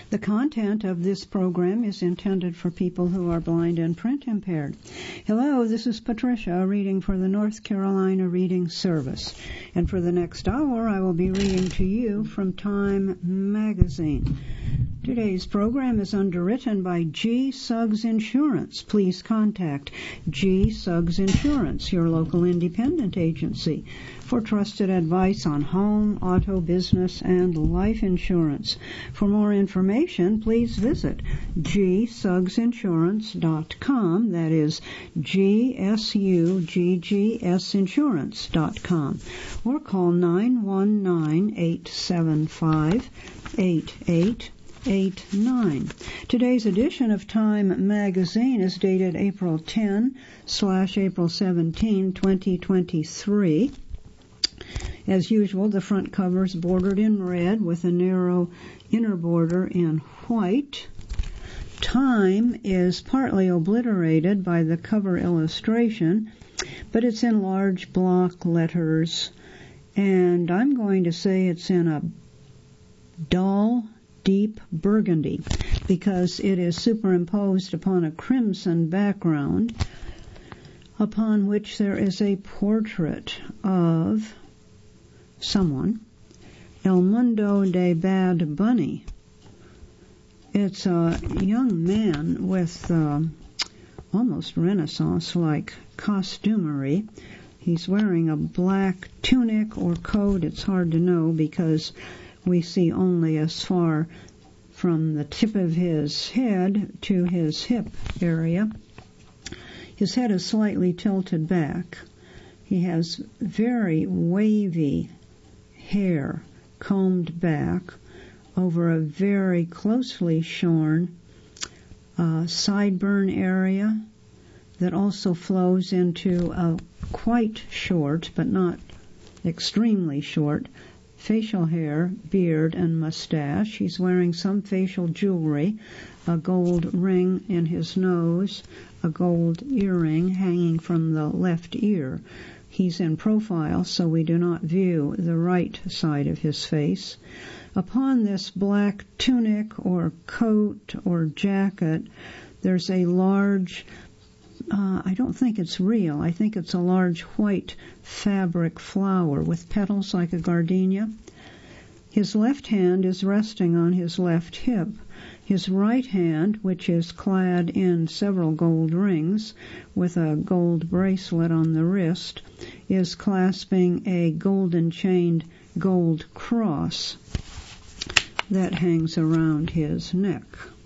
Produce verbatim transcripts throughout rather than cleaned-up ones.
The content of this program is intended for people who are blind and print impaired. Hello, this is Patricia reading for the North Carolina Reading Service. And for the next hour, I will be reading to you from Time Magazine. Today's program is underwritten by G. Suggs Insurance. Please contact G. Suggs Insurance, your local independent agency, for trusted advice on home, auto, business, and life insurance. For more information, please visit g suggs insurance dot com. That is G S U G G S insurance dot com. Or call nine one nine, eight seven five, eight eight eight nine. Today's edition of Time Magazine is dated April tenth slash April seventeenth, twenty twenty-three. As usual, the front cover is bordered in red with a narrow inner border in white. Time is partly obliterated by the cover illustration, but it's in large block letters, and I'm going to say it's in a dull, deep burgundy because it is superimposed upon a crimson background upon which there is a portrait of someone, El Mundo de Bad Bunny. It's a young man with uh, almost Renaissance-like costumery. He's wearing a black tunic or coat. It's hard to know because we see only as far from the tip of his head to his hip area. His head is slightly tilted back. He has very wavy hair combed back over a very closely shorn uh, sideburn area that also flows into a quite short, but not extremely short, facial hair, beard, and mustache. He's wearing some facial jewelry, a gold ring in his nose, a gold earring hanging from the left ear. He's in profile, so we do not view the right side of his face. Upon this black tunic or coat or jacket, there's a large, uh, I don't think it's real, I think it's a large white fabric flower with petals like a gardenia. His left hand is resting on his left hip. His right hand, which is clad in several gold rings with a gold bracelet on the wrist, is clasping a golden chained gold cross that hangs around his neck.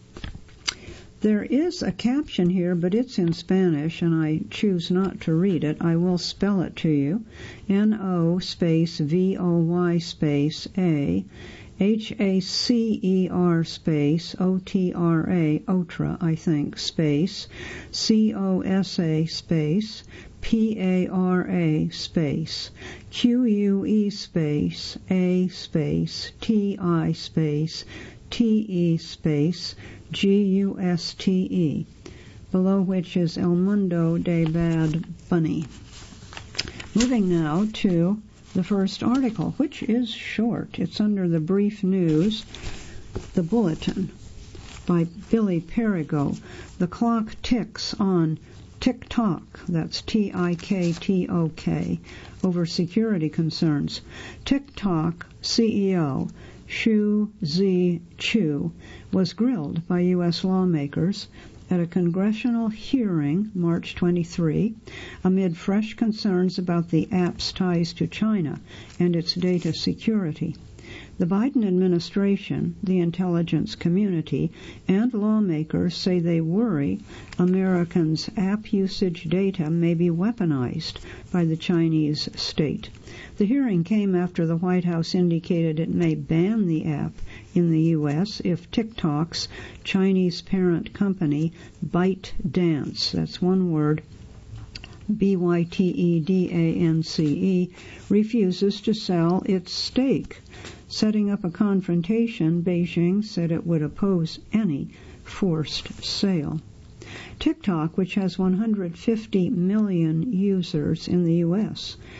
There is a caption here, but it's in Spanish, and I choose not to read it. I will spell it to you. N O space V O Y space A, H A C E R space O T R A, Otra, I think, space, C O S A space, P A R A space, Q U E space, A space, T I space, T E space, G U S T E, below which is El Mundo de Bad Bunny. Moving now to the first article, which is short. It's under the Brief News, the Bulletin, by Billy Perigo. The clock ticks on TikTok, that's T I K T O K, over security concerns. TikTok C E O Xu Zhiqiu was grilled by U S lawmakers at a congressional hearing March twenty-third amid fresh concerns about the app's ties to China and its data security. The Biden administration, the intelligence community, and lawmakers say they worry Americans' app usage data may be weaponized by the Chinese state. The hearing came after the White House indicated it may ban the app in the U S if TikTok's Chinese parent company ByteDance, that's one word, B Y T E D A N C E, refuses to sell its stake. Setting up a confrontation, Beijing said it would oppose any forced sale. TikTok, which has one hundred fifty million users in the U S,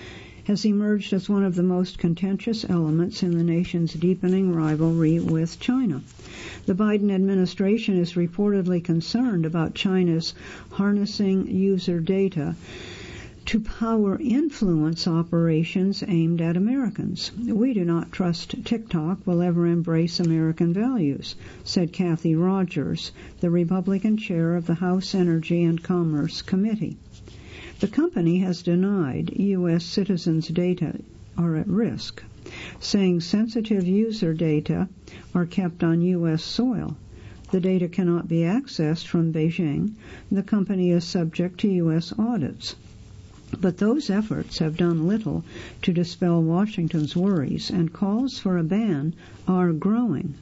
has emerged as one of the most contentious elements in the nation's deepening rivalry with China. The Biden administration is reportedly concerned about China's harnessing user data to power influence operations aimed at Americans. We do not trust TikTok will ever embrace American values, said Kathy Rogers, the Republican chair of the House Energy and Commerce Committee. The company has denied U S citizens' data are at risk, saying sensitive user data are kept on U S soil. The data cannot be accessed from Beijing. The company is subject to U S audits. But those efforts have done little to dispel Washington's worries, and calls for a ban are growing.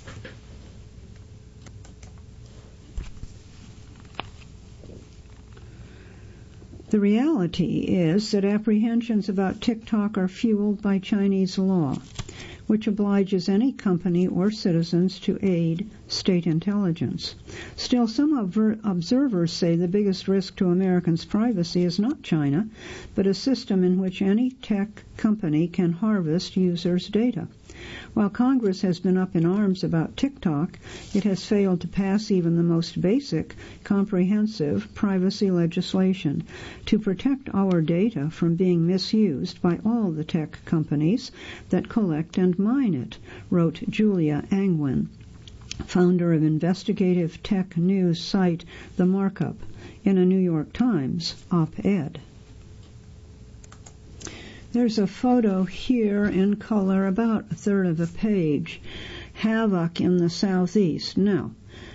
The reality is that apprehensions about TikTok are fueled by Chinese law, which obliges any company or citizens to aid state intelligence. Still, some observers say the biggest risk to Americans' privacy is not China, but a system in which any tech company can harvest users' data. While Congress has been up in arms about TikTok, it has failed to pass even the most basic, comprehensive privacy legislation to protect our data from being misused by all the tech companies that collect and mine it, wrote Julia Angwin, founder of investigative tech news site The Markup, in a New York Times op-ed. There's a photo here in color, about a third of a page. Havoc in the southeast. Now,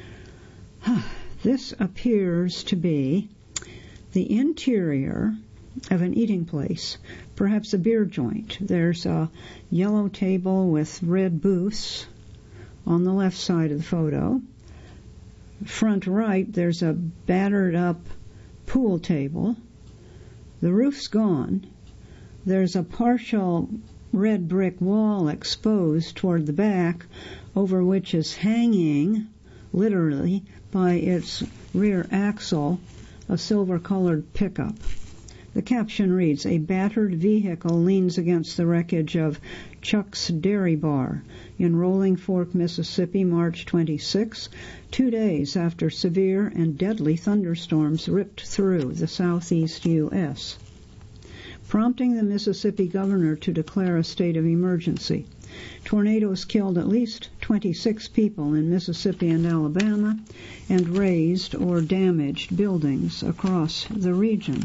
this appears to be the interior of an eating place, perhaps a beer joint. There's a yellow table with red booths on the left side of the photo. Front right, there's a battered up pool table. The roof's gone. There's a partial red brick wall exposed toward the back, over which is hanging, literally, by its rear axle, a silver-colored pickup. The caption reads, "A battered vehicle leans against the wreckage of Chuck's Dairy Bar in Rolling Fork, Mississippi, March twenty-sixth, two days after severe and deadly thunderstorms ripped through the southeast U S, prompting the Mississippi governor to declare a state of emergency. Tornadoes killed at least twenty-six people in Mississippi and Alabama and razed or damaged buildings across the region."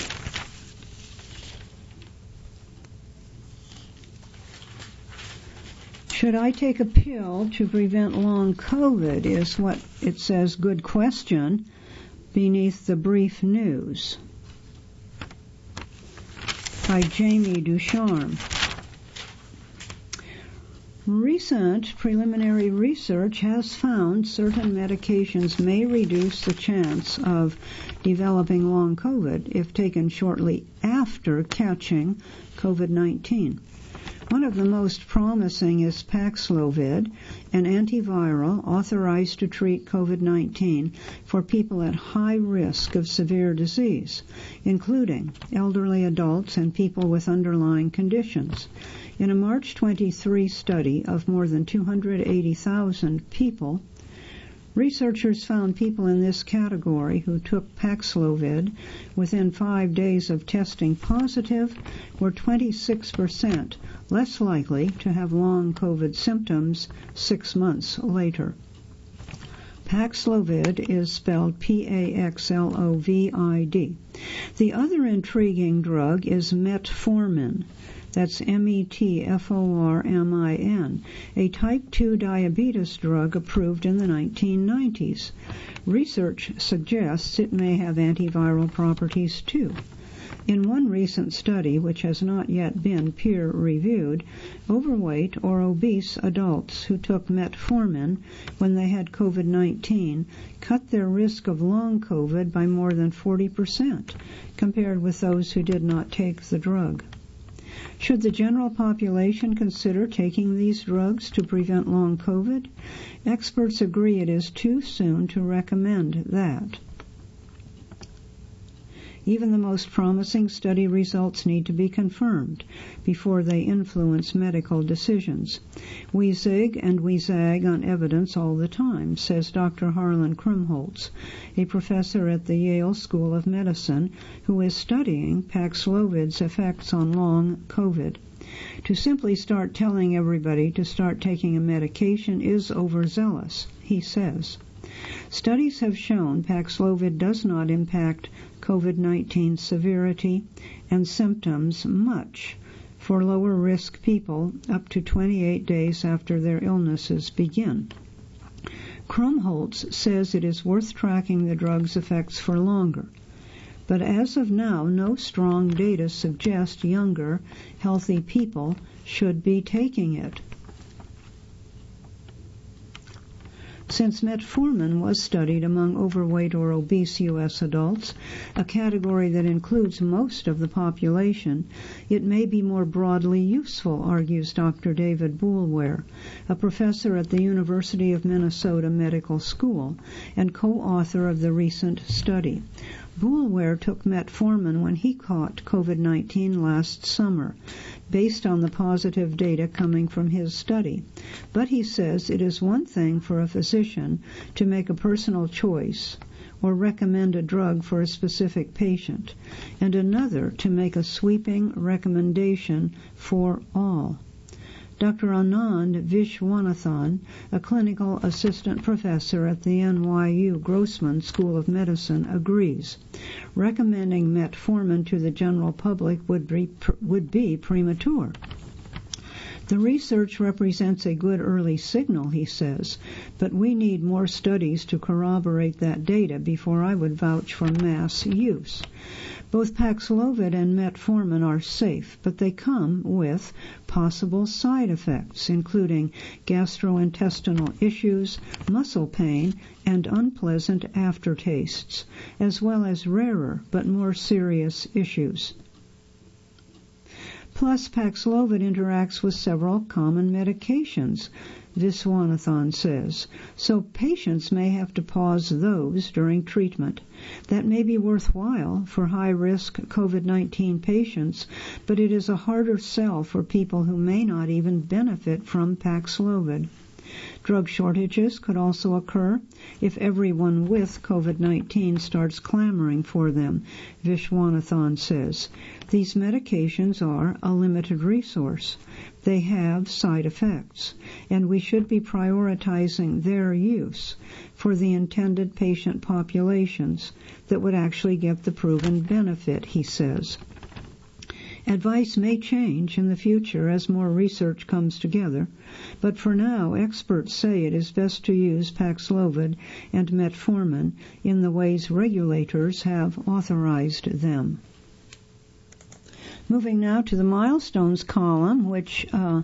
Should I take a pill to prevent long COVID is what it says, good question, beneath the brief news. By Jamie Ducharme. Recent preliminary research has found certain medications may reduce the chance of developing long COVID if taken shortly after catching COVID nineteen. One of the most promising is Paxlovid, an antiviral authorized to treat COVID nineteen for people at high risk of severe disease, including elderly adults and people with underlying conditions. In a March twenty-three study of more than two hundred eighty thousand people, researchers found people in this category who took Paxlovid within five days of testing positive were twenty-six percent less likely to have long COVID symptoms six months later. Paxlovid is spelled P A X L O V I D. The other intriguing drug is metformin. That's M E T F O R M I N, a type two diabetes drug approved in the nineteen nineties. Research suggests it may have antiviral properties too. In one recent study, which has not yet been peer-reviewed, overweight or obese adults who took metformin when they had COVID nineteen cut their risk of long COVID by more than forty percent, compared with those who did not take the drug. Should the general population consider taking these drugs to prevent long COVID? Experts agree it is too soon to recommend that. Even the most promising study results need to be confirmed before they influence medical decisions. We zig and we zag on evidence all the time, says Doctor Harlan Krumholtz, a professor at the Yale School of Medicine who is studying Paxlovid's effects on long COVID. To simply start telling everybody to start taking a medication is overzealous, he says. Studies have shown Paxlovid does not impact COVID nineteen severity and symptoms much for lower-risk people up to twenty-eight days after their illnesses begin. Krumholtz says it is worth tracking the drug's effects for longer, but as of now, no strong data suggest younger, healthy people should be taking it. Since metformin was studied among overweight or obese U S adults, a category that includes most of the population, it may be more broadly useful, argues Doctor David Boulware, a professor at the University of Minnesota Medical School and co-author of the recent study. Boulware took metformin when he caught COVID nineteen last summer, based on the positive data coming from his study. But he says it is one thing for a physician to make a personal choice or recommend a drug for a specific patient, and another to make a sweeping recommendation for all. Doctor Anand Viswanathan, a clinical assistant professor at the N Y U Grossman School of Medicine, agrees. Recommending metformin to the general public would be, would be premature. The research represents a good early signal, he says, but we need more studies to corroborate that data before I would vouch for mass use. Both Paxlovid and metformin are safe, but they come with possible side effects, including gastrointestinal issues, muscle pain, and unpleasant aftertastes, as well as rarer but more serious issues. Plus, Paxlovid interacts with several common medications, Viswanathan says, so patients may have to pause those during treatment. That may be worthwhile for high-risk COVID nineteen patients, but it is a harder sell for people who may not even benefit from Paxlovid. Drug shortages could also occur if everyone with COVID nineteen starts clamoring for them, Viswanathan says. These medications are a limited resource. They have side effects, and we should be prioritizing their use for the intended patient populations that would actually get the proven benefit, he says. Advice may change in the future as more research comes together, but for now, experts say it is best to use Paxlovid and metformin in the ways regulators have authorized them. Moving now to the milestones column, which uh,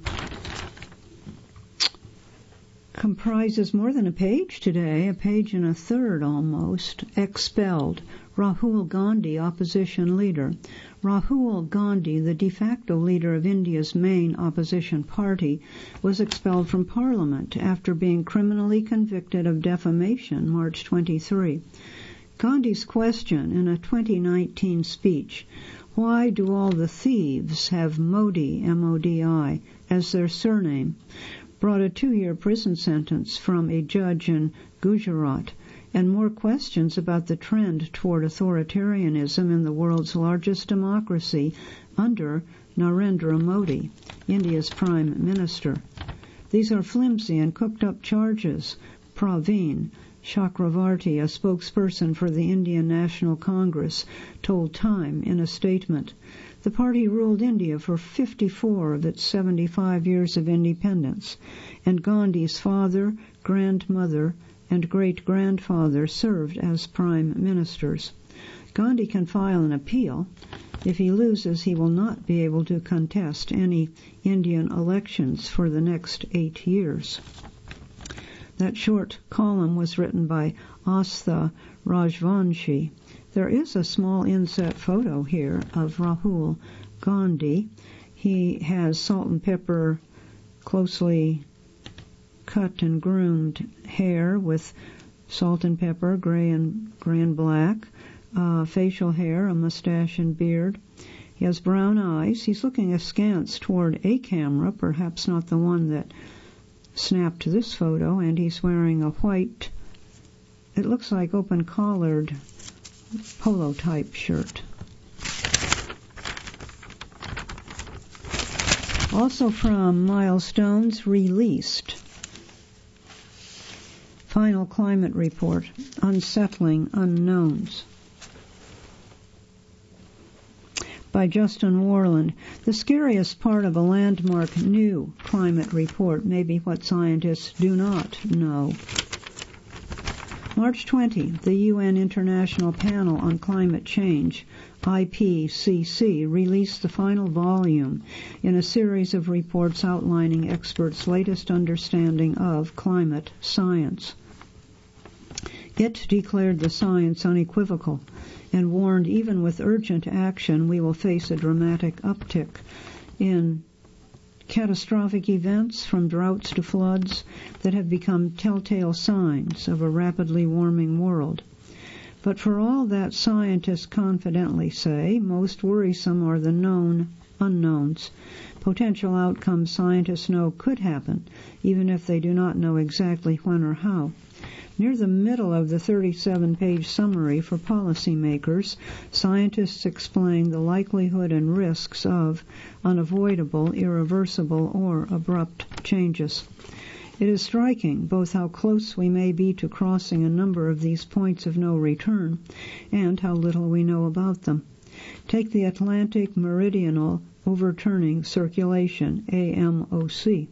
comprises more than a page today, a page and a third almost. Expelled. Rahul Gandhi, opposition leader. Rahul Gandhi, the de facto leader of India's main opposition party, was expelled from Parliament after being criminally convicted of defamation March twenty-third. Gandhi's question in a twenty nineteen speech, why do all the thieves have Modi, M O D I, as their surname, brought a two-year prison sentence from a judge in Gujarat, and more questions about the trend toward authoritarianism in the world's largest democracy under Narendra Modi, India's Prime Minister. These are flimsy and cooked-up charges, Praveen Chakravarti, a spokesperson for the Indian National Congress, told Time in a statement. The party ruled India for fifty-four of its seventy-five years of independence, and Gandhi's father, grandmother, and great-grandfather served as prime ministers. Gandhi can file an appeal. If he loses, he will not be able to contest any Indian elections for the next eight years. That short column was written by Astha Rajvanshi. There is a small inset photo here of Rahul Gandhi. He has salt and pepper closely cut and groomed hair with salt and pepper, gray and gray and black, uh, facial hair, a mustache and beard. He has brown eyes. He's looking askance toward a camera, perhaps not the one that snapped this photo, and he's wearing a white, it looks like open-collared polo-type shirt. Also from Milestones, Released. Final Climate Report, Unsettling Unknowns. By Justin Warland. The scariest part of a landmark new climate report may be what scientists do not know. March twentieth, the U N International Panel on Climate Change, I P C C, released the final volume in a series of reports outlining experts' latest understanding of climate science. It declared the science unequivocal and warned even with urgent action we will face a dramatic uptick in catastrophic events from droughts to floods that have become telltale signs of a rapidly warming world. But for all that scientists confidently say, most worrisome are the known unknowns. Potential outcomes scientists know could happen, even if they do not know exactly when or how. Near the middle of the thirty-seven page summary for policymakers, scientists explain the likelihood and risks of unavoidable, irreversible, or abrupt changes. It is striking both how close we may be to crossing a number of these points of no return and how little we know about them. Take the Atlantic Meridional Overturning Circulation, A M O C.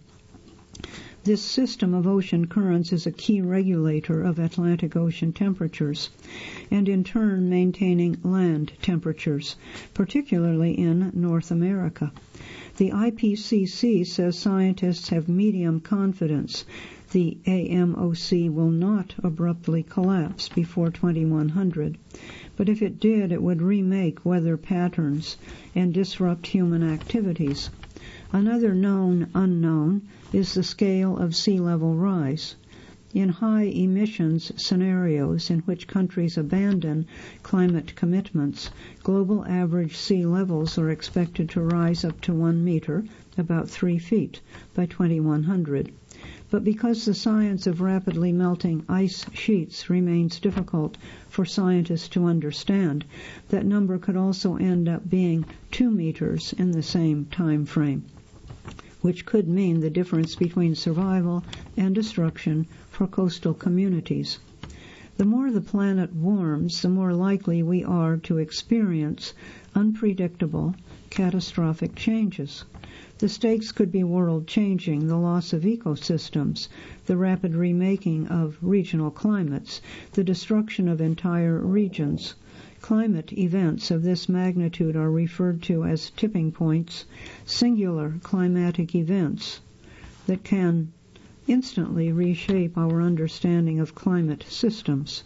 This system of ocean currents is a key regulator of Atlantic Ocean temperatures, and in turn maintaining land temperatures, particularly in North America. The I P C C says scientists have medium confidence the A M O C will not abruptly collapse before twenty-one hundred, but if it did, it would remake weather patterns and disrupt human activities. Another known unknown is the scale of sea level rise. In high emissions scenarios in which countries abandon climate commitments, global average sea levels are expected to rise up to one meter, about three feet, by twenty-one hundred. But because the science of rapidly melting ice sheets remains difficult for scientists to understand, that number could also end up being two meters in the same time frame, which could mean the difference between survival and destruction for coastal communities. The more the planet warms, the more likely we are to experience unpredictable, catastrophic changes. The stakes could be world-changing, the loss of ecosystems, the rapid remaking of regional climates, the destruction of entire regions. Climate events of this magnitude are referred to as tipping points, singular climatic events that can instantly reshape our understanding of climate systems.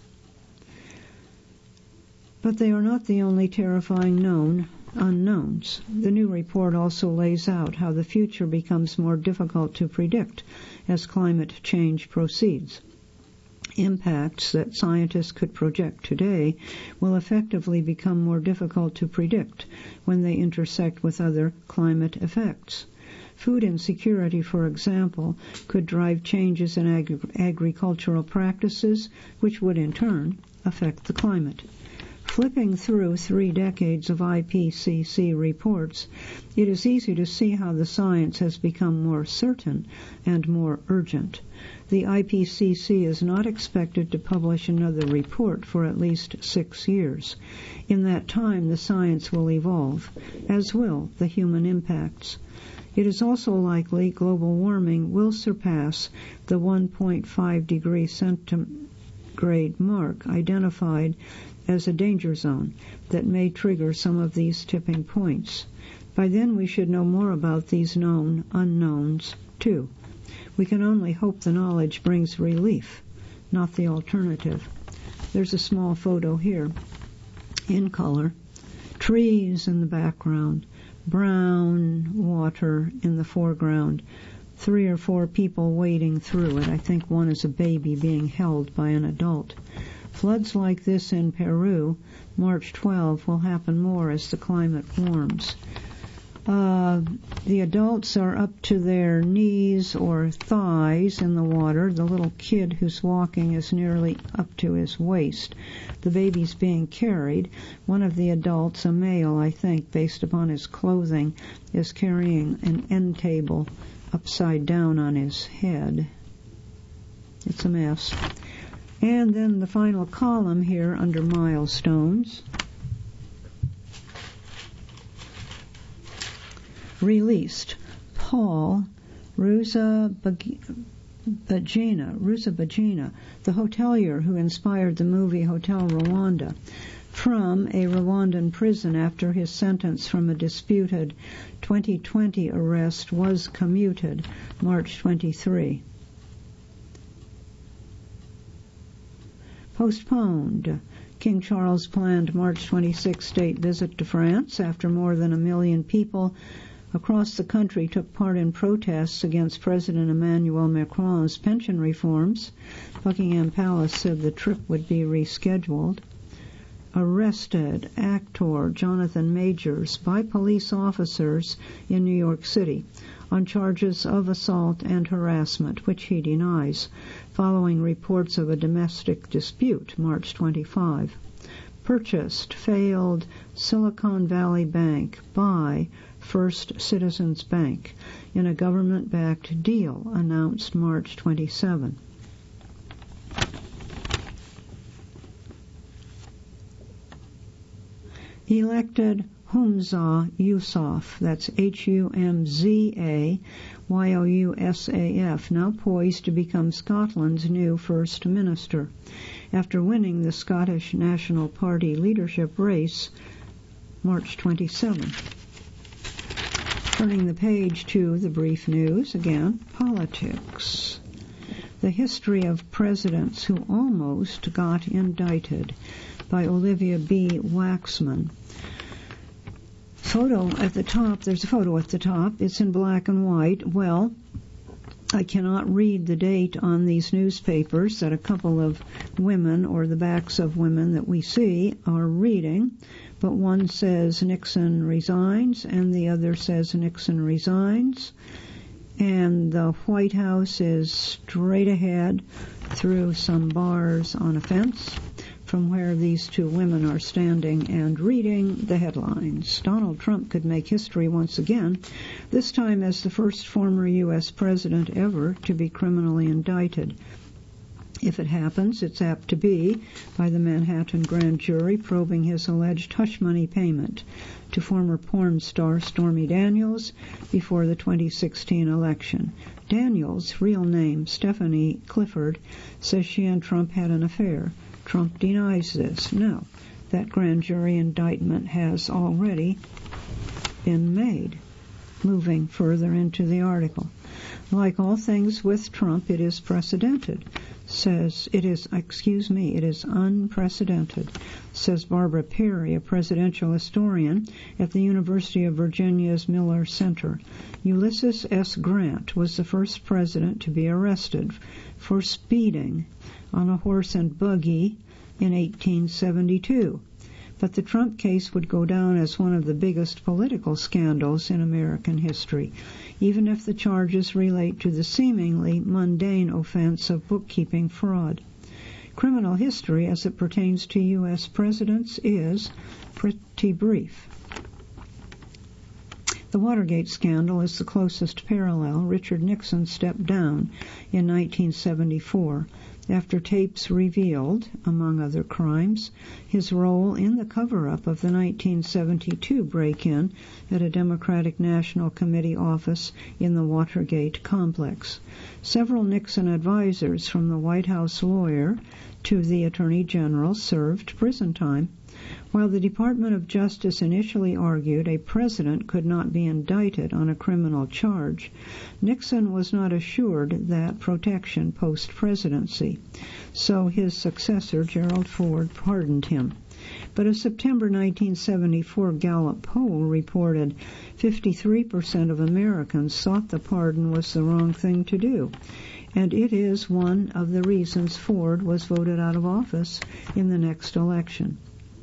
But they are not the only terrifying known unknowns. The new report also lays out how the future becomes more difficult to predict as climate change proceeds. Impacts that scientists could project today will effectively become more difficult to predict when they intersect with other climate effects. Food insecurity, for example, could drive changes in agri- agricultural practices, which would in turn affect the climate. Flipping through three decades of I P C C reports, it is easy to see how the science has become more certain and more urgent. The I P C C is not expected to publish another report for at least six years. In that time, the science will evolve, as will the human impacts. It is also likely global warming will surpass the one point five degree centigrade mark identified as a danger zone that may trigger some of these tipping points. By then we should know more about these known unknowns, too. We can only hope the knowledge brings relief, not the alternative. There's a small photo here, in color. Trees in the background, brown water in the foreground, three or four people wading through it. I think one is a baby being held by an adult. Floods like this in Peru, March twelfth, will happen more as the climate warms. Uh, the adults are up to their knees or thighs in the water. The little kid who's walking is nearly up to his waist. The baby's being carried. One of the adults, a male, I think, based upon his clothing, is carrying an end table upside down on his head. It's a mess. And then the final column here under milestones. Released. Paul Rusesabagina, Rusesabagina, the hotelier who inspired the movie Hotel Rwanda, from a Rwandan prison after his sentence from a disputed twenty twenty arrest was commuted, March twenty-third. Postponed. King Charles planned March twenty-sixth state visit to France after more than a million people across the country took part in protests against President Emmanuel Macron's pension reforms. Buckingham Palace said the trip would be rescheduled. Arrested actor Jonathan Majors by police officers in New York City on charges of assault and harassment, which he denies, following reports of a domestic dispute, March twenty-fifth. Purchased failed Silicon Valley Bank by First Citizens Bank in a government-backed deal, announced March twenty-seventh. Elected Humza Yousaf, that's H U M Z A Y O U S A F, now poised to become Scotland's new First Minister, after winning the Scottish National Party leadership race, March twenty-seventh. Turning the page to the brief news, again, politics. The History of Presidents Who Almost Got Indicted by Olivia B. Waxman. Photo at the top, there's a photo at the top. It's in black and white. Well, I cannot read the date on these newspapers that a couple of women, or the backs of women that we see, are reading. But one says Nixon resigns, and the other says Nixon resigns. And the White House is straight ahead through some bars on a fence from where these two women are standing and reading the headlines. Donald Trump could make history once again, this time as the first former U S president ever to be criminally indicted. If it happens, it's apt to be by the Manhattan grand jury probing his alleged hush money payment to former porn star Stormy Daniels before the twenty sixteen election. Daniels' real name, Stephanie Clifford, says she and Trump had an affair. Trump denies this. No, that grand jury indictment has already been made. Moving further into the article. Like all things with Trump, it is precedented. Says it is, excuse me, it is unprecedented, says Barbara Perry, a presidential historian at the University of Virginia's Miller Center. Ulysses S. Grant was the first president to be arrested for speeding on a horse and buggy in eighteen seventy-two. But the Trump case would go down as one of the biggest political scandals in American history, even if the charges relate to the seemingly mundane offense of bookkeeping fraud. Criminal history, as it pertains to U S presidents, is pretty brief. The Watergate scandal is the closest parallel. Richard Nixon stepped down in nineteen seventy-four after tapes revealed, among other crimes, his role in the cover-up of the nineteen seventy-two break-in at a Democratic National Committee office in the Watergate complex. Several Nixon advisors, from the White House lawyer to the Attorney General, served prison time. While the Department of Justice initially argued a president could not be indicted on a criminal charge, Nixon was not assured that protection post-presidency, so his successor, Gerald Ford, pardoned him. But a September nineteen seventy-four Gallup poll reported fifty-three percent of Americans thought the pardon was the wrong thing to do, and it is one of the reasons Ford was voted out of office in the next election.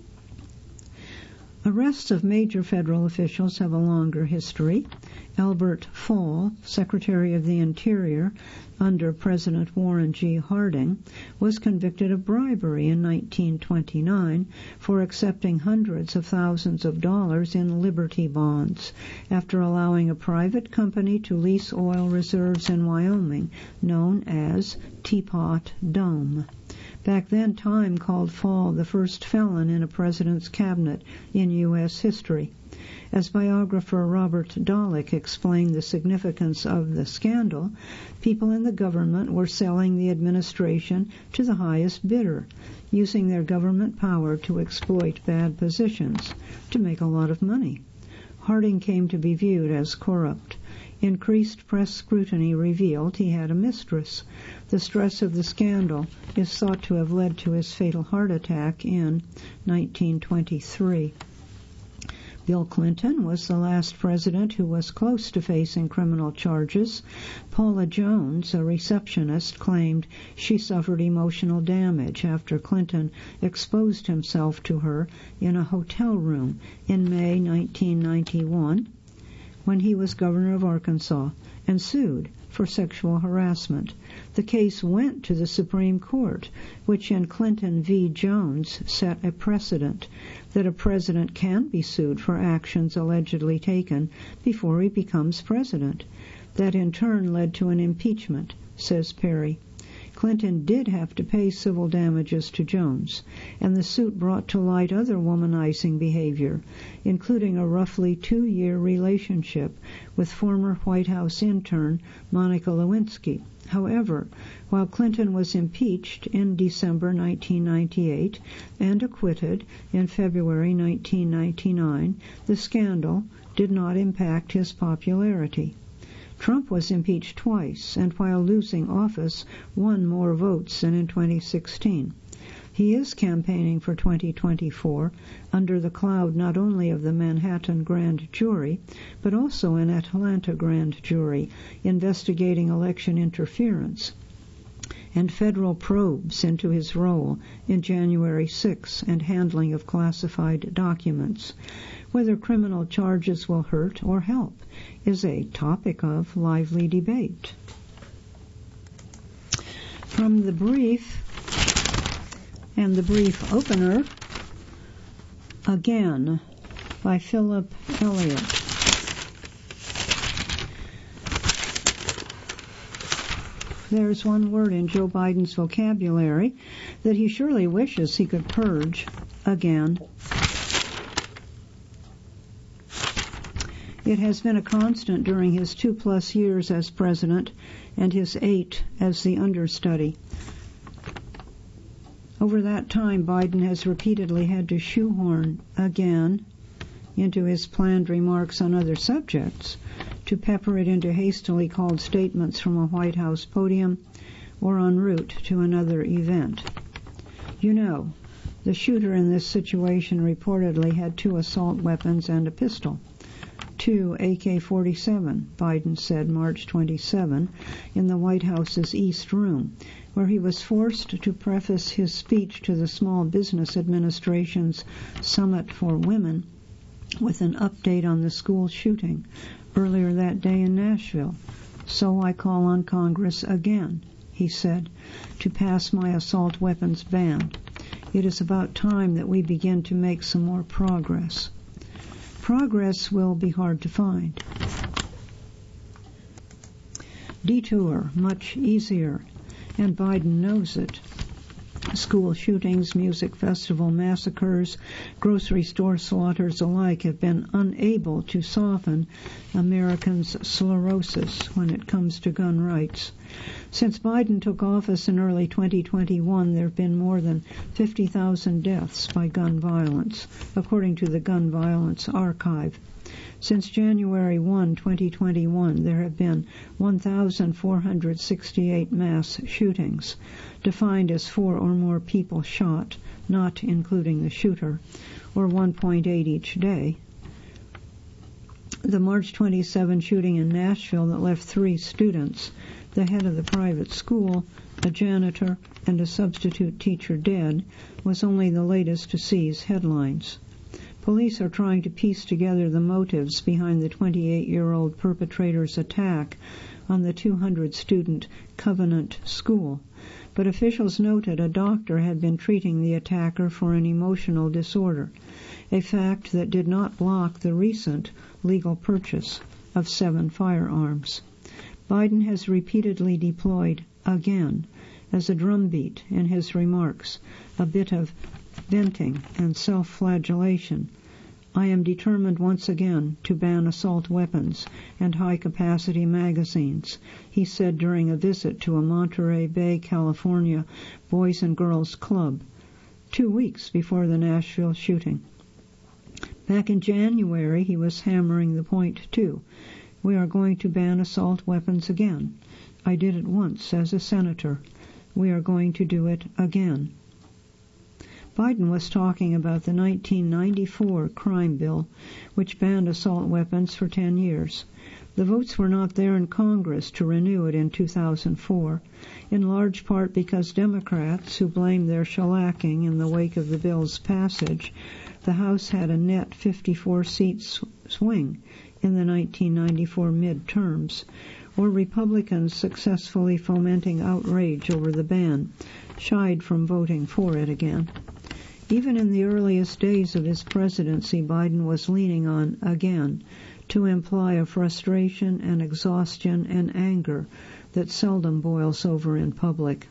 Arrests of major federal officials have a longer history. Albert Fall, Secretary of the Interior under President Warren G. Harding, was convicted of bribery in nineteen twenty-nine for accepting hundreds of thousands of dollars in Liberty bonds after allowing a private company to lease oil reserves in Wyoming, known as Teapot Dome. Back then, Time called Fall the first felon in a president's cabinet in U S history. As biographer Robert Dolick explained the significance of the scandal, people in the government were selling the administration to the highest bidder, using their government power to exploit bad positions, to make a lot of money. Harding came to be viewed as corrupt. Increased press scrutiny revealed he had a mistress. The stress of the scandal is thought to have led to his fatal heart attack in nineteen twenty-three. Bill Clinton was the last president who was close to facing criminal charges. Paula Jones, a receptionist, claimed she suffered emotional damage after Clinton exposed himself to her in a hotel room in May nineteen ninety-one when he was governor of Arkansas and sued for sexual harassment. The case went to the Supreme Court, which in Clinton v. Jones set a precedent that a president can be sued for actions allegedly taken before he becomes president. That in turn led to an impeachment, says Perry. Clinton did have to pay civil damages to Jones, and the suit brought to light other womanizing behavior, including a roughly two-year relationship with former White House intern Monica Lewinsky. However, while Clinton was impeached in December nineteen ninety-eight and acquitted in February nineteen ninety-nine, the scandal did not impact his popularity. Trump was impeached twice, and while losing office, won more votes than in twenty sixteen. He is campaigning for twenty twenty-four under the cloud not only of the Manhattan Grand Jury, but also an Atlanta Grand Jury investigating election interference, and federal probes into his role in January sixth and handling of classified documents. Whether criminal charges will hurt or help is a topic of lively debate. From the brief and the brief opener, Again, by Philip Elliott. There's one word in Joe Biden's vocabulary that he surely wishes he could purge again. It has been a constant during his two-plus years as president and his eight as the understudy. Over that time, Biden has repeatedly had to shoehorn again into his planned remarks on other subjects to pepper it into hastily called statements from a White House podium or en route to another event. You know, the shooter in this situation reportedly had two assault weapons and a pistol. Two A K forty-seven, Biden said March twenty-seventh in the White House's East Room, where he was forced to preface his speech to the Small Business Administration's Summit for Women with an update on the school shooting earlier that day in Nashville. So I call on Congress again, he said, to pass my assault weapons ban. It is about time that we begin to make some more progress. Progress will be hard to find. Detour, much easier, and Biden knows it. School shootings, music festival massacres, grocery store slaughters alike have been unable to soften Americans' sclerosis when it comes to gun rights. Since Biden took office in early twenty twenty-one, there have been more than fifty thousand deaths by gun violence, according to the Gun Violence Archive. Since January first, twenty twenty-one, there have been one thousand four hundred sixty-eight mass shootings, defined as four or more people shot, not including the shooter, or one point eight each day. The March twenty-seventh shooting in Nashville that left three students the head of the private school, a janitor, and a substitute teacher dead, was only the latest to seize headlines. Police are trying to piece together the motives behind the twenty-eight-year-old perpetrator's attack on the two hundred student Covenant School, but officials noted a doctor had been treating the attacker for an emotional disorder, a fact that did not block the recent legal purchase of seven firearms. Biden has repeatedly deployed again as a drumbeat in his remarks, a bit of venting and self-flagellation. I am determined once again to ban assault weapons and high-capacity magazines, he said during a visit to a Monterey Bay, California Boys and Girls Club, two weeks before the Nashville shooting. Back in January, he was hammering the point, too. We are going to ban assault weapons again. I did it once as a senator. We are going to do it again. Biden was talking about the nineteen ninety-four crime bill, which banned assault weapons for ten years. The votes were not there in Congress to renew it in two thousand four, in large part because Democrats, who blamed their shellacking in the wake of the bill's passage, the House had a net fifty-four seat swing in the nineteen ninety-four midterms, or Republicans successfully fomenting outrage over the ban, shied from voting for it again. Even in the earliest days of his presidency, Biden was leaning on, again, to imply a frustration and exhaustion and anger that seldom boils over in public.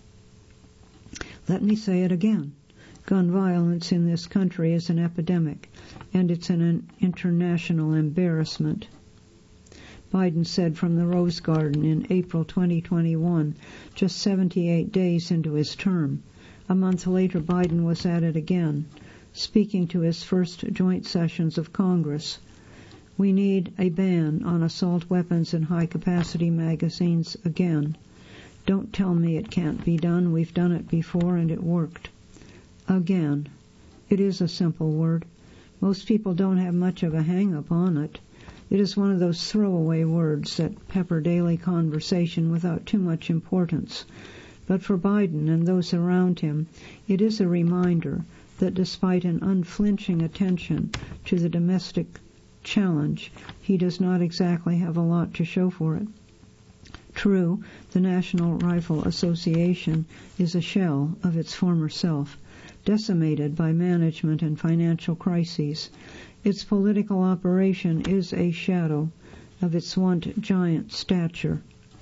Let me say it again. Gun violence in this country is an epidemic, and it's an international embarrassment. Biden said from the Rose Garden in April twenty twenty-one, just seventy-eight days into his term. A month later, Biden was at it again, speaking to his first joint sessions of Congress. We need a ban on assault weapons and high-capacity magazines again. Don't tell me it can't be done. We've done it before and it worked. Again. It is a simple word. Most people don't have much of a hang-up on it. It is one of those throwaway words that pepper daily conversation without too much importance. But for Biden and those around him, it is a reminder that despite an unflinching attention to the domestic challenge, he does not exactly have a lot to show for it. True, the National Rifle Association is a shell of its former self, decimated by management and financial crises. Its political operation is a shadow of its once giant stature.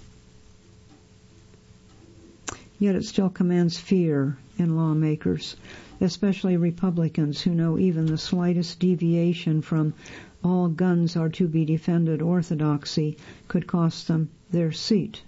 Yet it still commands fear in lawmakers, especially Republicans who know even the slightest deviation from all guns are to be defended orthodoxy could cost them their seat.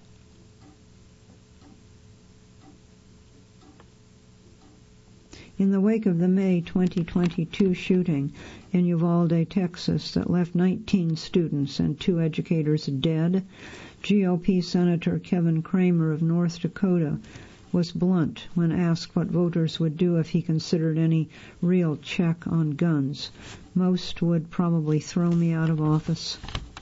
In the wake of the May twenty twenty-two shooting in Uvalde, Texas, that left nineteen students and two educators dead, G O P Senator Kevin Cramer of North Dakota was blunt when asked what voters would do if he considered any real check on guns. Most would probably throw me out of office.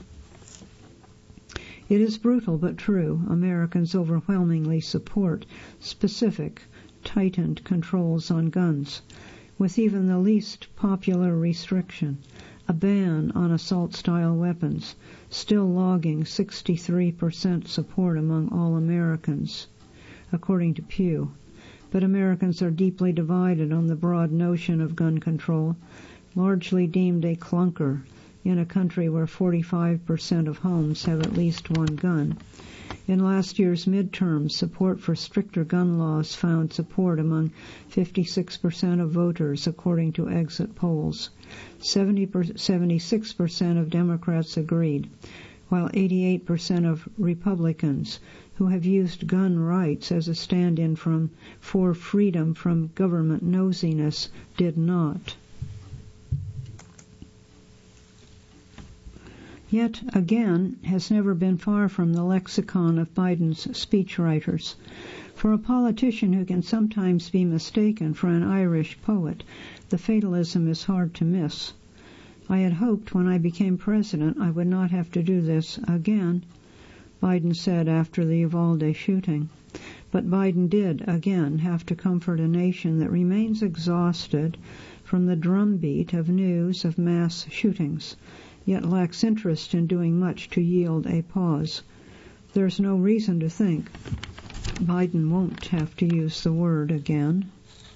It is brutal but true. Americans overwhelmingly support specific, tightened controls on guns, with even the least popular restriction, a ban on assault-style weapons, still logging sixty-three percent support among all Americans, according to Pew. But Americans are deeply divided on the broad notion of gun control, largely deemed a clunker in a country where forty-five percent of homes have at least one gun. In last year's midterms, support for stricter gun laws found support among fifty-six percent of voters, according to exit polls. seventy-six percent of Democrats agreed, while eighty-eight percent of Republicans, who have used gun rights as a stand-in from, for freedom from government nosiness, did not. Yet, again, has never been far from the lexicon of Biden's speechwriters. For a politician who can sometimes be mistaken for an Irish poet, the fatalism is hard to miss. I had hoped when I became president I would not have to do this again. Biden said after the Uvalde shooting. But Biden did, again, have to comfort a nation that remains exhausted from the drumbeat of news of mass shootings, yet lacks interest in doing much to yield a pause. There's no reason to think Biden won't have to use the word again.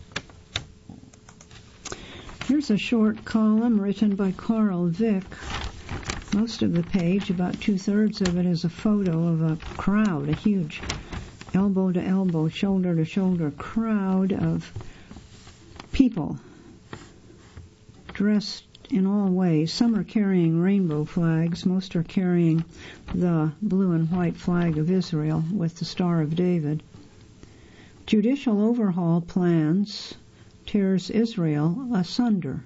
Here's a short column written by Carl Vick. Most of the page, about two-thirds of it, is a photo of a crowd, a huge elbow-to-elbow, shoulder-to-shoulder crowd of people dressed in all ways. Some are carrying rainbow flags. Most are carrying the blue and white flag of Israel with the Star of David. Judicial overhaul plans tears Israel asunder.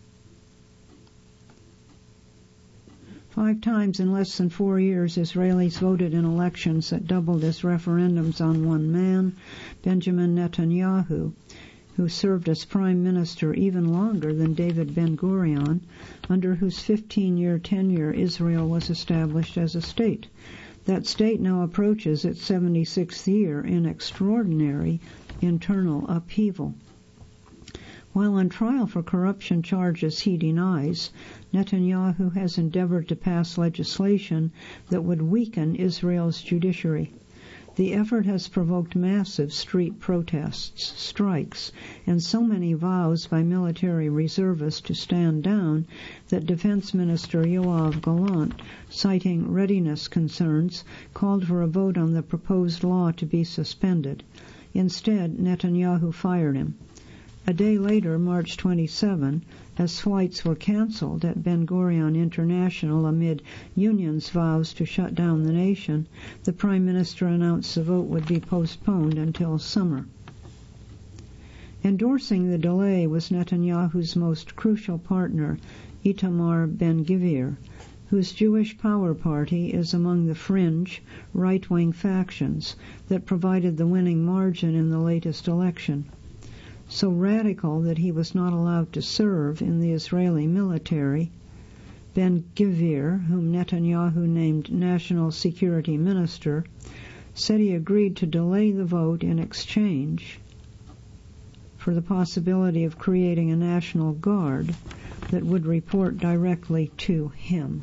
Five times in less than four years, Israelis voted in elections that doubled as referendums on one man, Benjamin Netanyahu, who served as prime minister even longer than David Ben-Gurion, under whose fifteen-year tenure Israel was established as a state. That state now approaches its seventy-sixth year in extraordinary internal upheaval. While on trial for corruption charges he denies, Netanyahu has endeavored to pass legislation that would weaken Israel's judiciary. The effort has provoked massive street protests, strikes, and so many vows by military reservists to stand down that Defense Minister Yoav Gallant, citing readiness concerns, called for a vote on the proposed law to be suspended. Instead, Netanyahu fired him. A day later, March twenty-seventh, as flights were canceled at Ben Gurion International amid unions' vows to shut down the nation, the Prime Minister announced the vote would be postponed until summer. Endorsing the delay was Netanyahu's most crucial partner, Itamar Ben-Gvir, whose Jewish Power Party is among the fringe, right-wing factions that provided the winning margin in the latest election. So radical that he was not allowed to serve in the Israeli military, Ben-Gvir, whom Netanyahu named National Security Minister, said he agreed to delay the vote in exchange for the possibility of creating a National Guard that would report directly to him.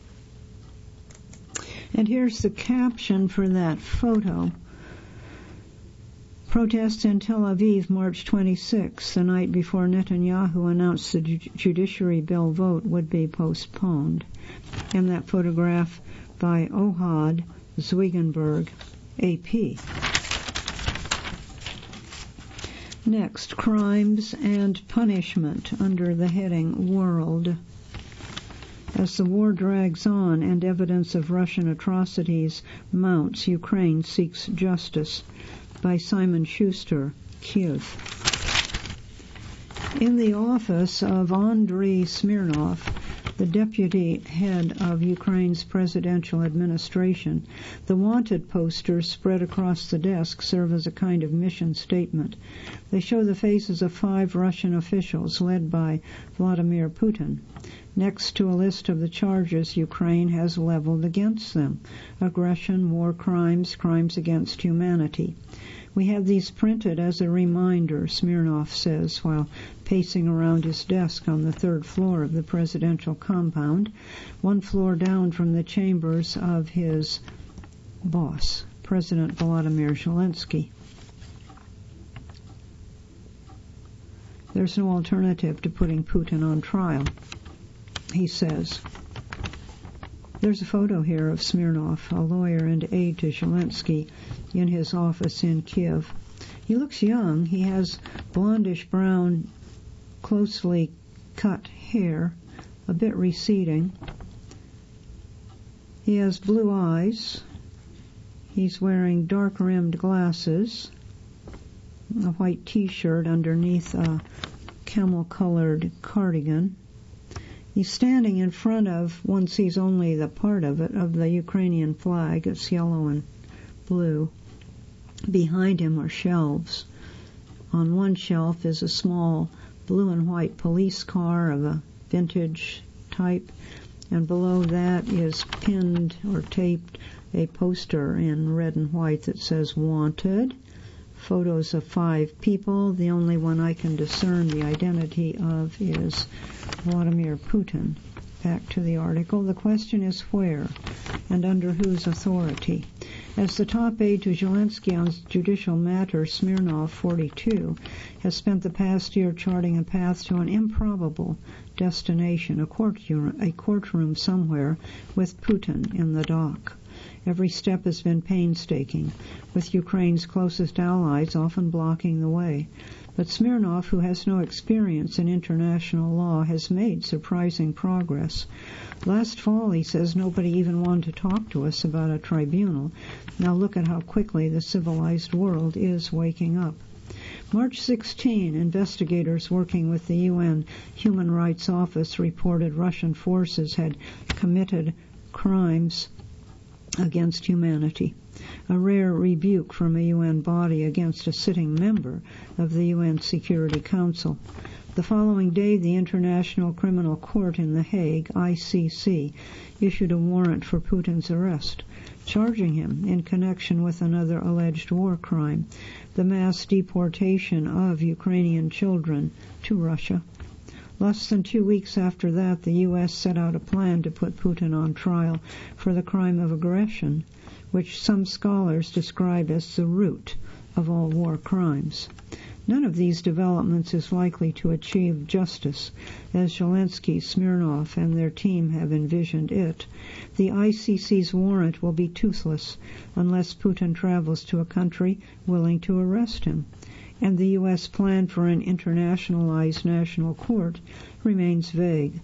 And here's the caption for that photo. Protests in Tel Aviv, March twenty-sixth, the night before Netanyahu announced the ju- judiciary bill vote would be postponed. And that photograph by Ohad Zwigenberg, A P. Next, crimes and punishment under the heading World. As the war drags on and evidence of Russian atrocities mounts, Ukraine seeks justice. By Simon Schuster, Kyiv. In the office of Andriy Smirnov, the deputy head of Ukraine's presidential administration, the wanted posters spread across the desk serve as a kind of mission statement. They show the faces of five Russian officials led by Vladimir Putin, next to a list of the charges Ukraine has leveled against them: aggression, war crimes, crimes against humanity. We have these printed as a reminder, Smirnov says, while pacing around his desk on the third floor of the presidential compound, one floor down from the chambers of his boss, President Volodymyr Zelensky. There's no alternative to putting Putin on trial, he says. There's a photo here of Smirnov, a lawyer and aide to Zelensky, in his office in Kyiv. He looks young. He has blondish-brown, closely cut hair, a bit receding. He has blue eyes. He's wearing dark-rimmed glasses, a white T-shirt underneath a camel-colored cardigan. He's standing in front of, one sees only the part of it, of the Ukrainian flag. It's yellow and blue. Behind him are shelves. On one shelf is a small blue and white police car of a vintage type, and below that is pinned or taped a poster in red and white that says wanted. Photos of five people. The only one I can discern the identity of is Vladimir Putin. Back to the article. The question is where and under whose authority. As the top aide to Zelensky on judicial matters, Smirnov, forty-two, has spent the past year charting a path to an improbable destination, a, court, a courtroom somewhere with Putin in the dock. Every step has been painstaking, with Ukraine's closest allies often blocking the way. But Smirnov, who has no experience in international law, has made surprising progress. Last fall, he says, nobody even wanted to talk to us about a tribunal. Now look at how quickly the civilized world is waking up. March sixteenth, investigators working with the U N Human Rights Office reported Russian forces had committed crimes against humanity, a rare rebuke from a U N body against a sitting member of the U N Security Council. The following day, the International Criminal Court in The Hague, I C C, issued a warrant for Putin's arrest, charging him in connection with another alleged war crime, the mass deportation of Ukrainian children to Russia. Less than two weeks after that, the U S set out a plan to put Putin on trial for the crime of aggression, which some scholars describe as the root of all war crimes. None of these developments is likely to achieve justice, as Zelensky, Smirnov, and their team have envisioned it. The I C C's warrant will be toothless unless Putin travels to a country willing to arrest him, and the U S plan for an internationalized national court remains vague.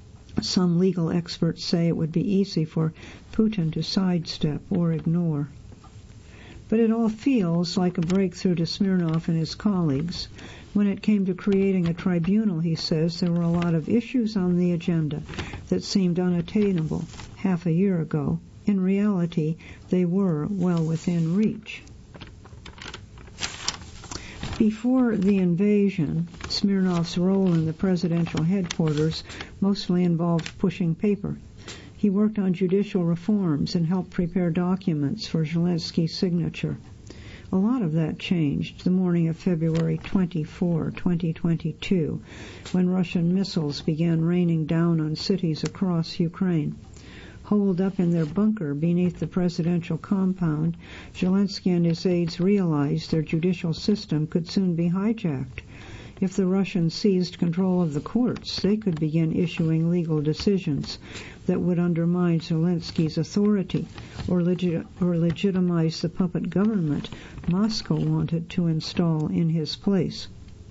Some legal experts say it would be easy for Putin to sidestep or ignore. But it all feels like a breakthrough to Smirnov and his colleagues. When it came to creating a tribunal, he says, there were a lot of issues on the agenda that seemed unattainable half a year ago. In reality, they were well within reach. Before the invasion, Smirnov's role in the presidential headquarters mostly involved pushing paper. He worked on judicial reforms and helped prepare documents for Zelensky's signature. A lot of that changed the morning of February twenty-fourth, twenty twenty-two, when Russian missiles began raining down on cities across Ukraine. Holed up in their bunker beneath the presidential compound, Zelensky and his aides realized their judicial system could soon be hijacked. If the Russians seized control of the courts, they could begin issuing legal decisions that would undermine Zelensky's authority or, legit- or legitimize the puppet government Moscow wanted to install in his place.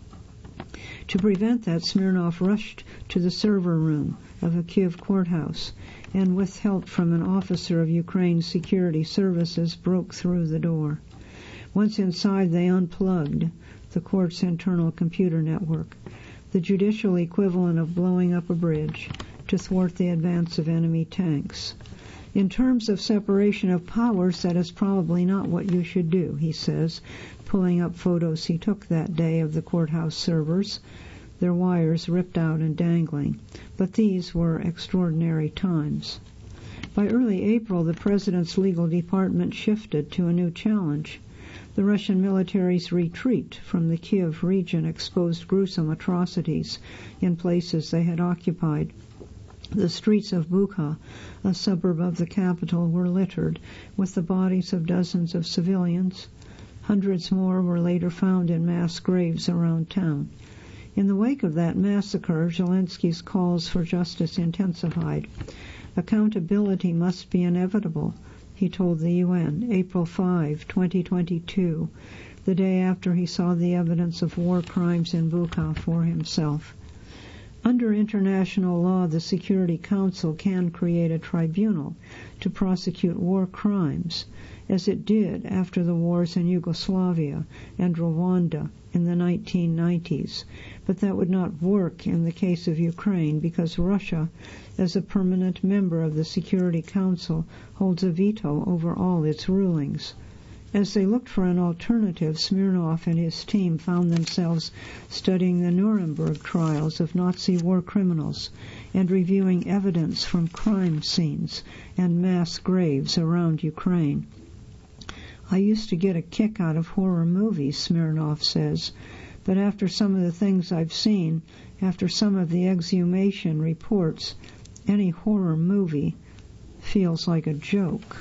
To prevent that, Smirnov rushed to the server room of a Kiev courthouse and, with help from an officer of Ukraine's security services, broke through the door. Once inside, they unplugged the court's internal computer network, the judicial equivalent of blowing up a bridge to thwart the advance of enemy tanks. In terms of separation of powers, that is probably not what you should do, he says, pulling up photos he took that day of the courthouse servers, their wires ripped out and dangling. But these were extraordinary times. By early April, the president's legal department shifted to a new challenge. The Russian military's retreat from the Kiev region exposed gruesome atrocities in places they had occupied. The streets of Bucha, a suburb of the capital, were littered with the bodies of dozens of civilians. Hundreds more were later found in mass graves around town. In the wake of that massacre, Zelensky's calls for justice intensified. Accountability must be inevitable, he told the U N, April fifth, twenty twenty-two, the day after he saw the evidence of war crimes in Bucha for himself. Under international law, the Security Council can create a tribunal to prosecute war crimes, as it did after the wars in Yugoslavia and Rwanda in the nineteen nineties. But that would not work in the case of Ukraine because Russia, as a permanent member of the Security Council, holds a veto over all its rulings. As they looked for an alternative, Smirnov and his team found themselves studying the Nuremberg trials of Nazi war criminals and reviewing evidence from crime scenes and mass graves around Ukraine. I used to get a kick out of horror movies, Smirnov says, but after some of the things I've seen, after some of the exhumation reports, any horror movie feels like a joke.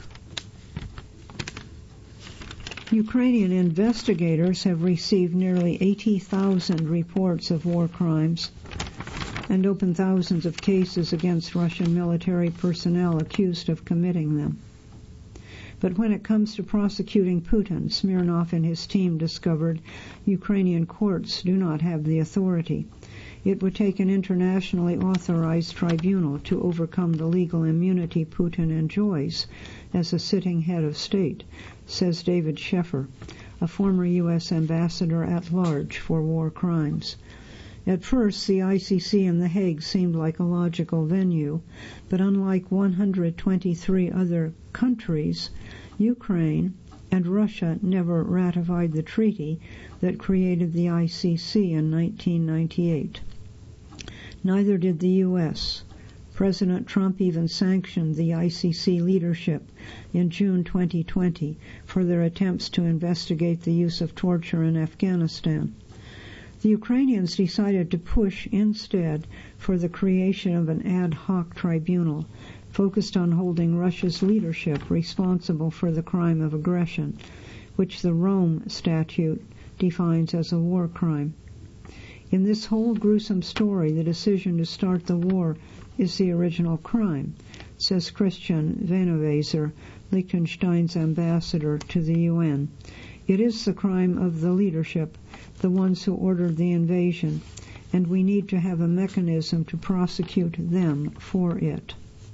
Ukrainian investigators have received nearly eighty thousand reports of war crimes and opened thousands of cases against Russian military personnel accused of committing them. But when it comes to prosecuting Putin, Smirnov and his team discovered Ukrainian courts do not have the authority. It would take an internationally authorized tribunal to overcome the legal immunity Putin enjoys as a sitting head of state, says David Sheffer, a former U S ambassador at large for war crimes. At first, the I C C in The Hague seemed like a logical venue, but unlike one hundred twenty-three other countries, Ukraine and Russia never ratified the treaty that created the I C C in nineteen ninety-eight. Neither did the U S. President Trump even sanctioned the I C C leadership in June twenty twenty for their attempts to investigate the use of torture in Afghanistan. The Ukrainians decided to push instead for the creation of an ad hoc tribunal focused on holding Russia's leadership responsible for the crime of aggression, which the Rome Statute defines as a war crime. In this whole gruesome story, the decision to start the war is the original crime, says Christian Vaneweser, Liechtenstein's ambassador to the U N. It is the crime of the leadership, the ones who ordered the invasion, and we need to have a mechanism to prosecute them for it.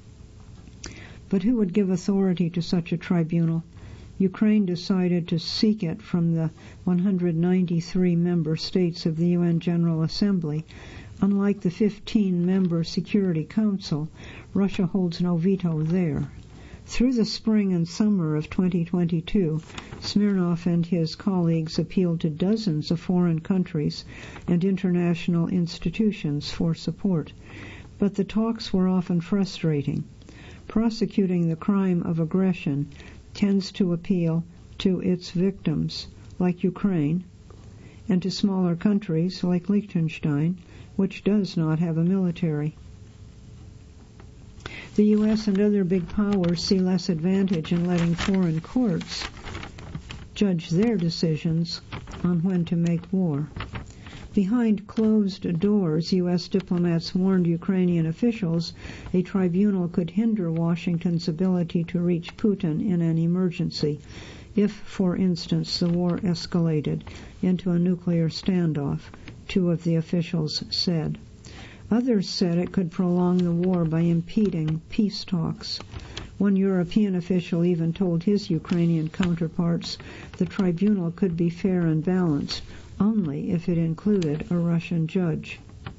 But who would give authority to such a tribunal? Ukraine decided to seek it from the one hundred ninety-three member states of the U N General Assembly. Unlike the fifteen-member Security Council, Russia holds no veto there. Through the spring and summer of twenty twenty-two, Smirnov and his colleagues appealed to dozens of foreign countries and international institutions for support. But the talks were often frustrating. Prosecuting the crime of aggression tends to appeal to its victims, like Ukraine, and to smaller countries like Liechtenstein, which does not have a military. The U S and other big powers see less advantage in letting foreign courts judge their decisions on when to make war. Behind closed doors, U S diplomats warned Ukrainian officials a tribunal could hinder Washington's ability to reach Putin in an emergency if, for instance, the war escalated into a nuclear standoff, two of the officials said. Others said it could prolong the war by impeding peace talks. One European official even told his Ukrainian counterparts the tribunal could be fair and balanced only if it included a Russian judge.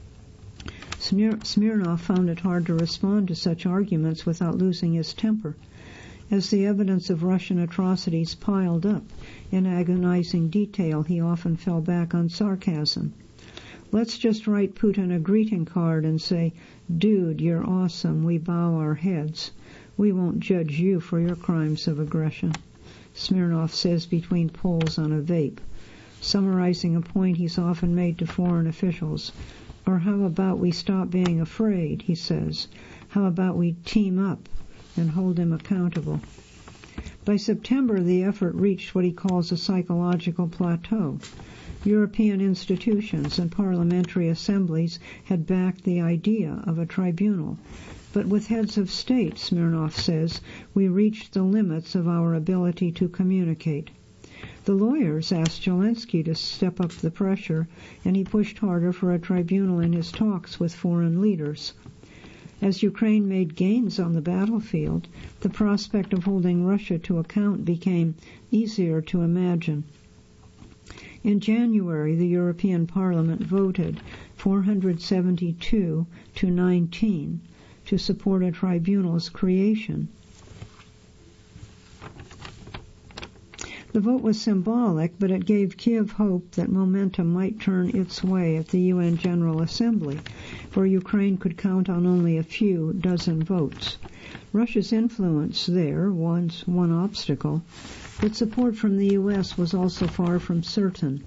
Smir- Smirnov found it hard to respond to such arguments without losing his temper. As the evidence of Russian atrocities piled up in agonizing detail, he often fell back on sarcasm. Let's just write Putin a greeting card and say, "Dude, you're awesome, we bow our heads. We won't judge you for your crimes of aggression," Smirnov says between pulls on a vape, summarizing a point he's often made to foreign officials. Or how about we stop being afraid, he says. How about we team up and hold him accountable? By September, the effort reached what he calls a psychological plateau. European institutions and parliamentary assemblies had backed the idea of a tribunal. But with heads of state, Smirnov says, we reached the limits of our ability to communicate. The lawyers asked Zelensky to step up the pressure, and he pushed harder for a tribunal in his talks with foreign leaders. As Ukraine made gains on the battlefield, the prospect of holding Russia to account became easier to imagine. In January, the European Parliament voted four hundred seventy-two to nineteen to support a tribunal's creation. The vote was symbolic, but it gave Kiev hope that momentum might turn its way at the U N General Assembly, where Ukraine could count on only a few dozen votes. Russia's influence there was one obstacle, but support from the U S was also far from certain.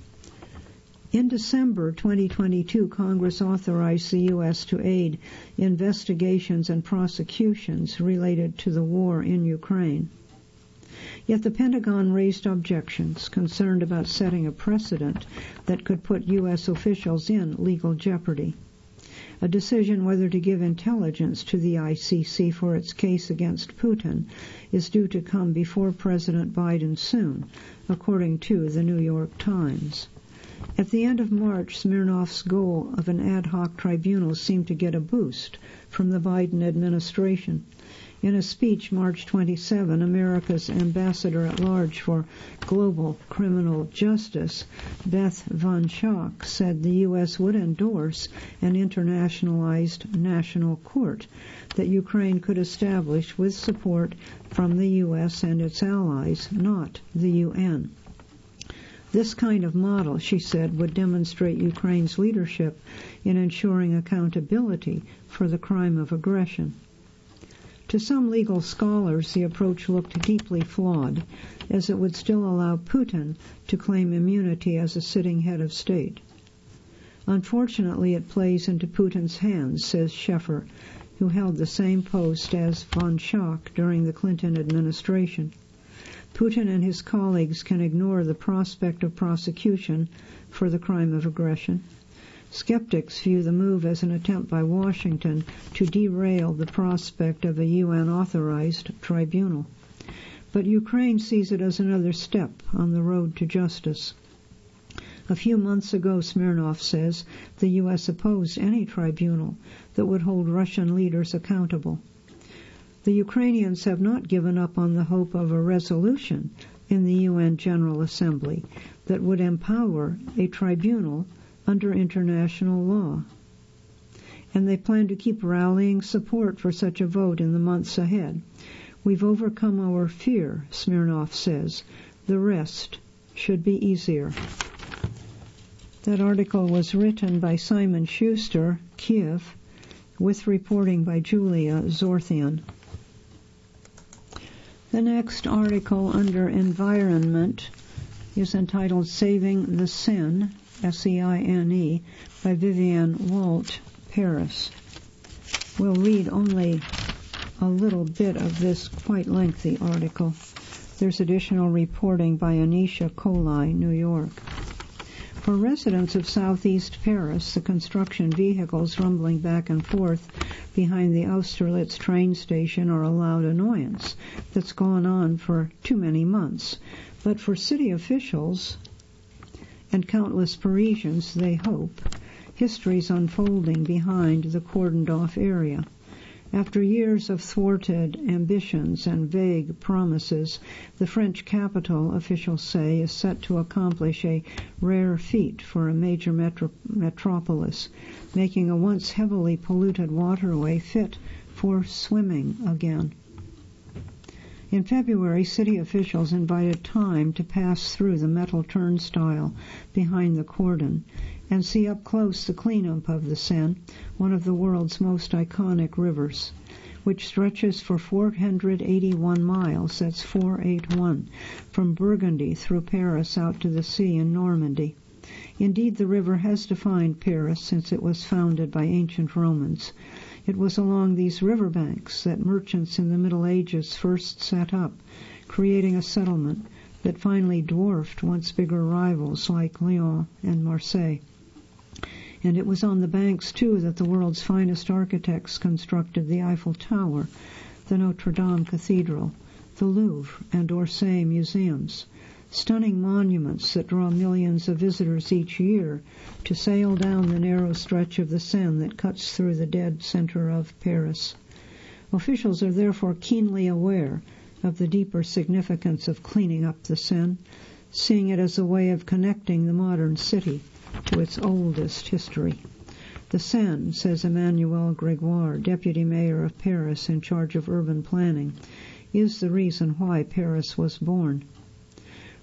In December twenty twenty-two, Congress authorized the U S to aid investigations and prosecutions related to the war in Ukraine. Yet the Pentagon raised objections, concerned about setting a precedent that could put U S officials in legal jeopardy. A decision whether to give intelligence to the I C C for its case against Putin is due to come before President Biden soon, according to the New York Times. At the end of March, Smirnov's goal of an ad hoc tribunal seemed to get a boost from the Biden administration. In a speech March twenty-seventh, America's ambassador-at-large for global criminal justice, Beth Van Schaak, said the U S would endorse an internationalized national court that Ukraine could establish with support from the U S and its allies, not the U N. This kind of model, she said, would demonstrate Ukraine's leadership in ensuring accountability for the crime of aggression. To some legal scholars, the approach looked deeply flawed, as it would still allow Putin to claim immunity as a sitting head of state. Unfortunately, it plays into Putin's hands, says Sheffer, who held the same post as Van Schaak during the Clinton administration. Putin and his colleagues can ignore the prospect of prosecution for the crime of aggression. Skeptics view the move as an attempt by Washington to derail the prospect of a U N-authorized tribunal. But Ukraine sees it as another step on the road to justice. A few months ago, Smirnov says, the U S opposed any tribunal that would hold Russian leaders accountable. The Ukrainians have not given up on the hope of a resolution in the U N General Assembly that would empower a tribunal under international law. And they plan to keep rallying support for such a vote in the months ahead. We've overcome our fear, Smirnov says. The rest should be easier. That article was written by Simon Schuster, Kiev, with reporting by Julia Zorthian. The next article under Environment is entitled Saving the Seine, S E I N E, by Vivienne Walt, Paris. We'll read only a little bit of this quite lengthy article. There's additional reporting by Anisha Kolai, New York. For residents of southeast Paris, the construction vehicles rumbling back and forth behind the Austerlitz train station are a loud annoyance that's gone on for too many months. But for city officials and countless Parisians, they hope, history's unfolding behind the cordoned-off area. After years of thwarted ambitions and vague promises, the French capital, officials say, is set to accomplish a rare feat for a major metro- metropolis, making a once heavily polluted waterway fit for swimming again. In February, city officials invited time to pass through the metal turnstile behind the cordon and see up close the cleanup of the Seine, one of the world's most iconic rivers, which stretches for four hundred eighty-one miles, that's four eighty-one, from Burgundy through Paris out to the sea in Normandy. Indeed, the river has defined Paris since it was founded by ancient Romans. It was along these riverbanks that merchants in the Middle Ages first set up, creating a settlement that finally dwarfed once bigger rivals like Lyon and Marseille. And it was on the banks, too, that the world's finest architects constructed the Eiffel Tower, the Notre Dame Cathedral, the Louvre and Orsay museums, stunning monuments that draw millions of visitors each year to sail down the narrow stretch of the Seine that cuts through the dead center of Paris. Officials are therefore keenly aware of the deeper significance of cleaning up the Seine, seeing it as a way of connecting the modern city to its oldest history. The Seine, says Emmanuel Grégoire, deputy mayor of Paris in charge of urban planning, is the reason why Paris was born.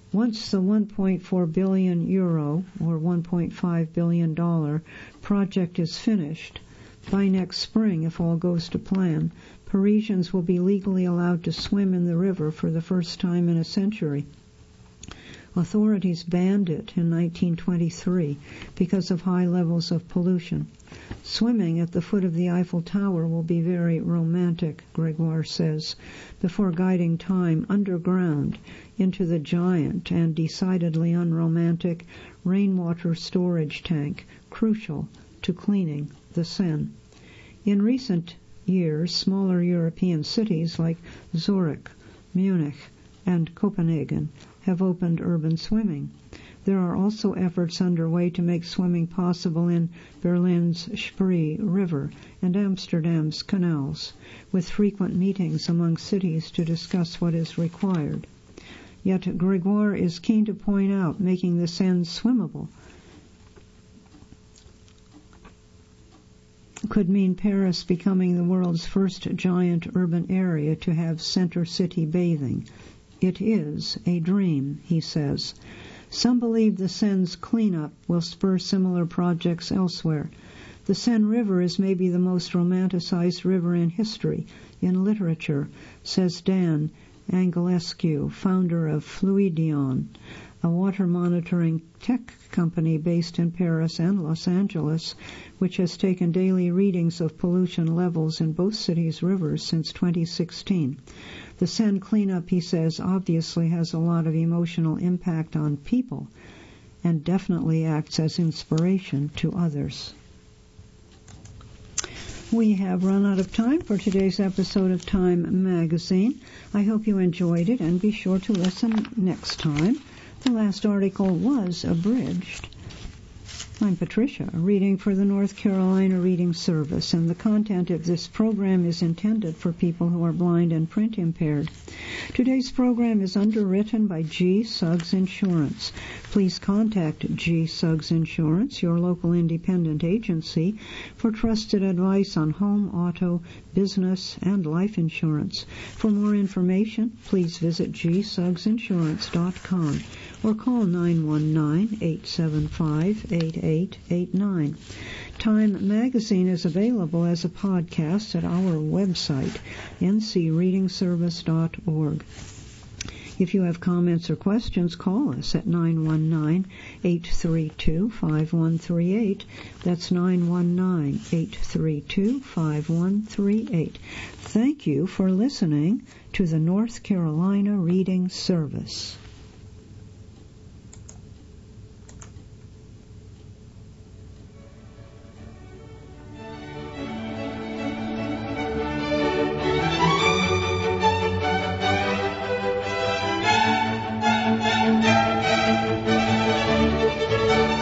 Once the one point four billion euro, or one point five billion dollar, project is finished, by next spring, if all goes to plan, Parisians will be legally allowed to swim in the river for the first time in a century. Authorities banned it in nineteen twenty-three because of high levels of pollution. Swimming at the foot of the Eiffel Tower will be very romantic, Gregoire says, before guiding time underground into the giant and decidedly unromantic rainwater storage tank, crucial to cleaning the Seine. In recent years, smaller European cities like Zurich, Munich, and Copenhagen have opened urban swimming. There are also efforts underway to make swimming possible in Berlin's Spree River and Amsterdam's canals, with frequent meetings among cities to discuss what is required. Yet Gregoire is keen to point out making the Seine swimmable could mean Paris becoming the world's first giant urban area to have center city bathing. It is a dream, he says. Some believe the Seine's cleanup will spur similar projects elsewhere. The Seine River is maybe the most romanticized river in history, in literature, says Dan Angelescu, founder of Fluidion, a water monitoring tech company based in Paris and Los Angeles, which has taken daily readings of pollution levels in both cities' rivers since twenty sixteen. The Seine cleanup, he says, obviously has a lot of emotional impact on people and definitely acts as inspiration to others. We have run out of time for today's episode of Time Magazine. I hope you enjoyed it, and be sure to listen next time. The last article was abridged. I'm Patricia, reading for the North Carolina Reading Service, and the content of this program is intended for people who are blind and print impaired. Today's program is underwritten by G. Suggs Insurance. Please contact G. Suggs Insurance, your local independent agency, for trusted advice on home, auto, business, and life insurance. For more information, please visit g suggs insurance dot com or call nine one nine, eight seven five, eight eight eight nine. Time Magazine is available as a podcast at our website, n c reading service dot org. If you have comments or questions, call us at nine one nine, eight three two, five one three eight. That's nine one nine, eight three two, five one three eight. Thank you for listening to the North Carolina Reading Service.